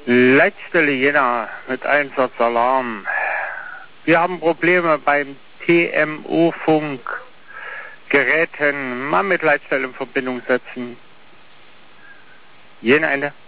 Leitstelle Jena mit Einsatzalarm. Wir haben Probleme beim TMU-Funkgeräten. Mal mit Leitstelle in Verbindung setzen. Jena Ende.